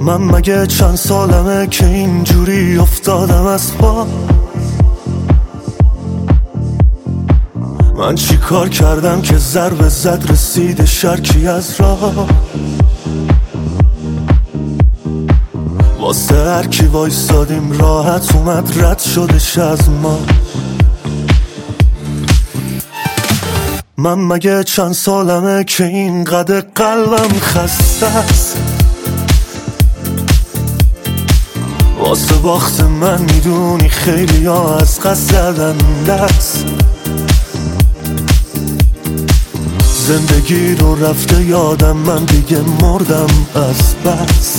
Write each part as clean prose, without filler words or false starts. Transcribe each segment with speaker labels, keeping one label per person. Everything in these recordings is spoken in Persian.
Speaker 1: من مگه چند سالمه که اینجوری افتادم از پا؟ من چی کار کردم که ضربه زد رسید شرکی از راه؟ واسه هر کی وایستادیم راحت اومد رد شدش از ما. من مگه چند سالمه که اینقدر قلبم خسته است؟ واسه باخت من میدونی خیلی ها از قصد زدن دست. زندگی رو رفته یادم، من دیگه مردم از بس.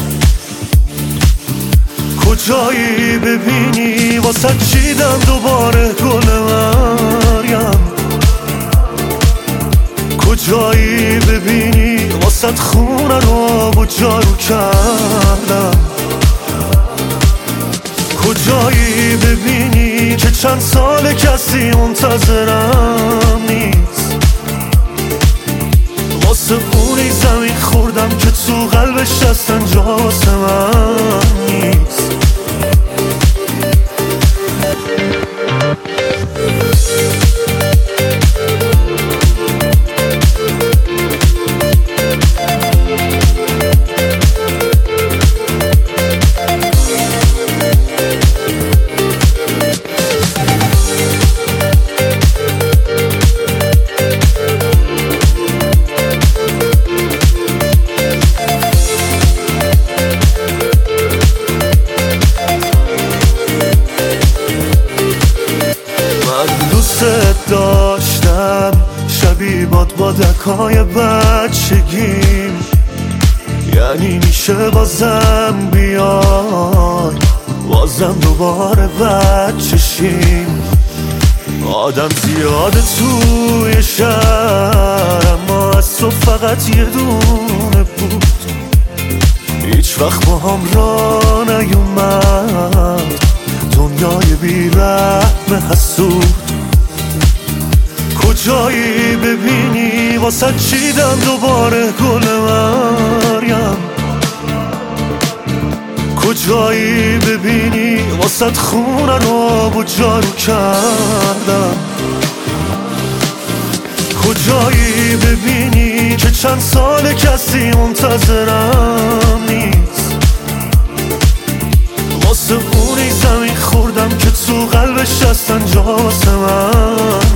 Speaker 1: کجایی ببینی واسه چیدم دوباره گل مریم؟ کجایی ببینی واسه خونه رو آب و جارو کردم؟ کجایی ببینی که چند سال کسی منتظرم نیست؟ واسه اونی زمین خوردم که تو قلبش اصلا جا واسه من نیست. داشتم شبیه بادکای بچگیم، یعنی میشه بازم بیای، بازم دوباره بچشیم. آدم زیاده توی شهر اما از تو فقط یه دونه بود. هیچ وقت با هم را نیومد دنیای بی‌رحم حسود. کجایی ببینی واسه چیدم دوباره گل مریم؟ کجایی ببینی واسه خونه رو آب و جارو کردم؟ کجایی ببینی که چند سال کسی منتظرم نیست؟ واسه اونی زمین خوردم که تو قلبش اصلا جا واسه من